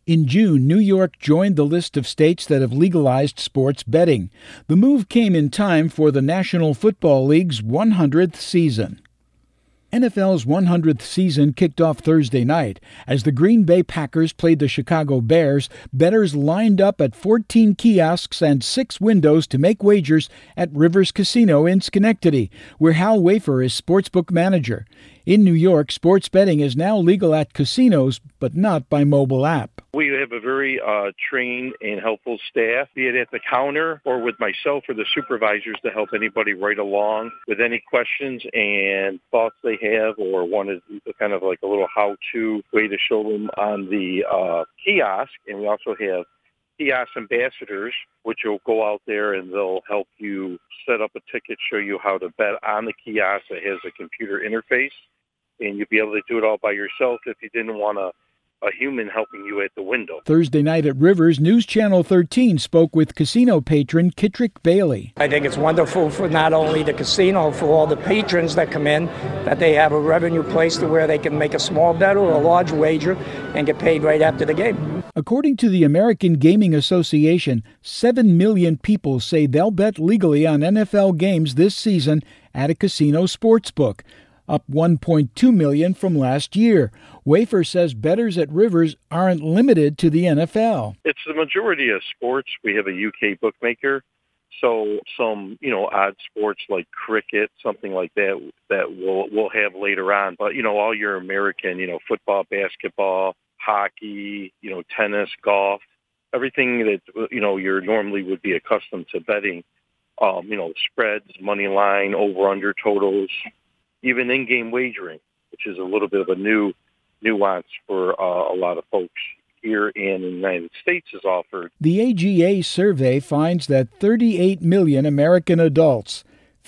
In June, New York joined the list of states that have legalized sports betting. The move came in time for the National Football League's 100th season. NFL's 100th season kicked off Thursday night. As the Green Bay Packers played the Chicago Bears, bettors lined up at 14 kiosks and 6 windows to make wagers at Rivers Casino in Schenectady, where Hal Wafer is sportsbook manager. In New York, sports betting is now legal at casinos, but not by mobile app. We have a very trained and helpful staff, be it at the counter or with myself or the supervisors, to help anybody right along with any questions and thoughts they have, or wanted kind of like a little how-to way to show them on the kiosk. And we also have kiosk ambassadors, which will go out there and they'll help you set up a ticket, show you how to bet on the kiosk that has a computer interface. And you'll be able to do it all by yourself if you didn't want a human helping you at the window. Thursday night at Rivers, News Channel 13 spoke with casino patron Kittrick Bailey. I think it's wonderful for not only the casino, for all the patrons that come in, that they have a revenue place to where they can make a small bet or a large wager and get paid right after the game. According to the American Gaming Association, 7 million people say they'll bet legally on NFL games this season at a casino sportsbook, up 1.2 million from last year. Wafer says bettors at Rivers aren't limited to the NFL. It's the majority of sports. We have a UK bookmaker, so some, odd sports like cricket, something like that we'll have later on. But, all your American, football, basketball, hockey, tennis, golf, everything that, you normally would be accustomed to betting, spreads, money line, over-under totals, even in-game wagering, which is a little bit of a new nuance for a lot of folks here in the United States is offered. The AGA survey finds that 38 million American adults,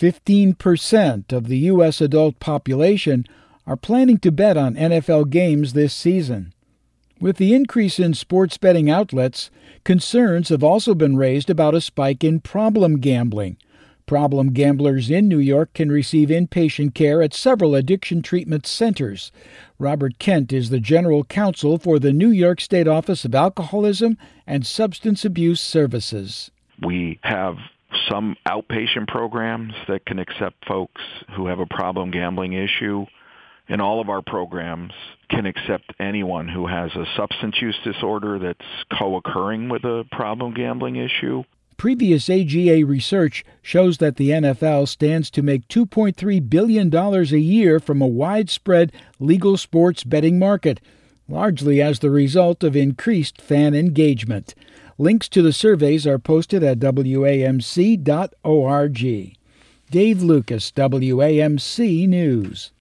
15% of the U.S. adult population, are planning to bet on NFL games this season. With the increase in sports betting outlets, concerns have also been raised about a spike in problem gambling. Problem gamblers in New York can receive inpatient care at several addiction treatment centers. Robert Kent is the general counsel for the New York State Office of Alcoholism and Substance Abuse Services. We have some outpatient programs that can accept folks who have a problem gambling issue, and all of our programs can accept anyone who has a substance use disorder that's co-occurring with a problem gambling issue. Previous AGA research shows that the NFL stands to make $2.3 billion a year from a widespread legal sports betting market, largely as the result of increased fan engagement. Links to the surveys are posted at WAMC.org. Dave Lucas, WAMC News.